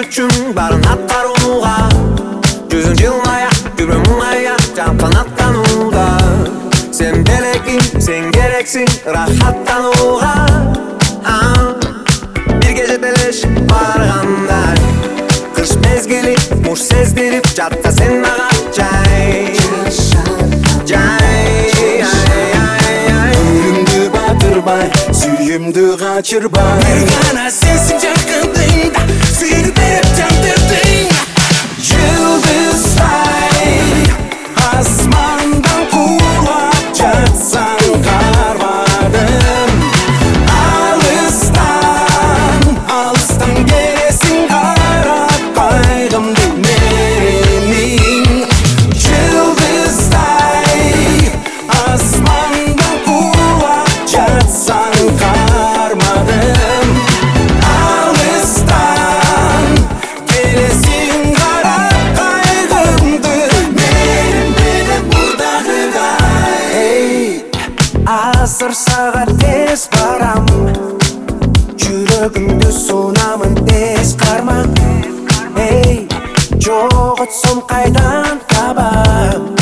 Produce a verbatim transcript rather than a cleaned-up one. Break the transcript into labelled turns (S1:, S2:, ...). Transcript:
S1: үшін барын атқаруға. Жүзің жылмая, жүрегің мұңая, жапқан аттануға. Сен белекім, сен керексің рахаттануға. Бірге жетелешіп барғандай, қыш мезгілі мұш сездіріп жатса сен маған жай.
S2: Өмірімді батырбай, сүйімді қачырбай.
S3: Bir ғана сенсің жақыныңда, сүйіп беріп жандырдың.
S2: Yıldızday asmandan kulak жатсаң қармадым. Алыстан, алыстан келесің қарап қайғымды меремейін. Yıldızday asmandan kulak жатсаң қармадым. Алыстан келесің қарап қайғымды меремейін.
S1: Асыр сағат тез барам, жүрегімді сонамын тез қарман. Ей, жоғытсам қайдан табам?